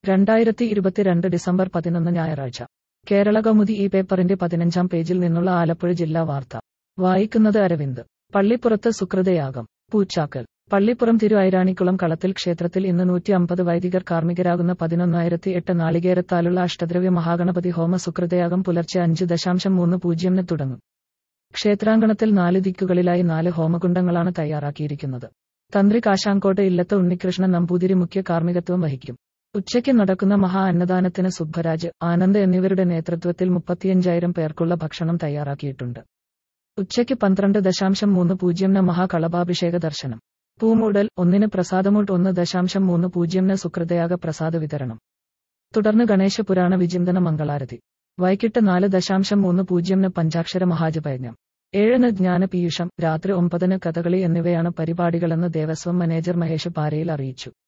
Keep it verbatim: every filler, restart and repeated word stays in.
രണ്ടായിരത്തി ഇരുപത്തിരണ്ട് ഡിസംബർ പതിനൊന്ന് ഞായറാഴ്ച കേരളകൗമുദി ഈ പേപ്പറിന്റെ പതിനഞ്ചാം പേജിൽ നിന്നുള്ള ആലപ്പുഴ ജില്ലാ വാർത്ത വായിക്കുന്നത് അരവിന്ദ്. പള്ളിപ്പുറത്ത് സുകൃതയാഗം. പൂച്ചാക്കൽ. പള്ളിപ്പുറം തിരുഐരാണിക്കുളം കളത്തിൽ ക്ഷേത്രത്തിൽ ഇന്ന് നൂറ്റി അമ്പത് വൈദികർ കാർമ്മികരാകുന്ന പതിനൊന്നായിരത്തി എട്ട് നാളികേരത്താലുള്ള അഷ്ടദ്രവ്യ മഹാഗണപതി ഹോമ സുകൃതയാഗം പുലർച്ചെ അഞ്ച് ദശാംശം മൂന്ന് പൂജ്യംന് തുടങ്ങും. ക്ഷേത്രാങ്കണത്തിൽ നാല് ദിക്കുകളിലായി നാല് ഹോമകുണ്ഡങ്ങളാണ് തയ്യാറാക്കിയിരിക്കുന്നത്. തന്ത്രി കാശാങ്കോട്ട് ഇല്ലത്ത് ഉണ്ണികൃഷ്ണൻ നമ്പൂതിരി മുഖ്യ കാർമ്മികത്വം വഹിക്കും. ഉച്ചയ്ക്ക് നടക്കുന്ന മഹാ അന്നദാനത്തിന് സുബ്ബരാജ്, ആനന്ദ് എന്നിവരുടെ നേതൃത്വത്തിൽ മുപ്പത്തിയഞ്ചായിരം പേർക്കുള്ള ഭക്ഷണം തയ്യാറാക്കിയിട്ടുണ്ട്. ഉച്ചയ്ക്ക് പന്ത്രണ്ട് ദശാംശം മൂന്ന് പൂജ്യംന് മഹാകളഭാഭിഷേക ദർശനം. പൂമൂടൽ ഒന്നിന് പ്രസാദമൂട്ട് ഒന്ന് ദശാംശം മൂന്ന് പൂജ്യംന് സുകൃതയാഗ പ്രസാദ വിതരണം. തുടർന്ന് ഗണേശ പുരാണ വിചിന്തന മംഗളാരതി. വൈകിട്ട് നാല് ദശാംശം മൂന്ന് പൂജ്യംന് പഞ്ചാക്ഷര മഹാജപയജ്ഞം. ഏഴിന് ജ്ഞാനപീയൂഷം. രാത്രി ഒമ്പതിന് കഥകളി എന്നിവയാണ് പരിപാടികളെന്ന് ദേവസ്വം മാനേജർ മഹേഷ് പാരയിൽ അറിയിച്ചു.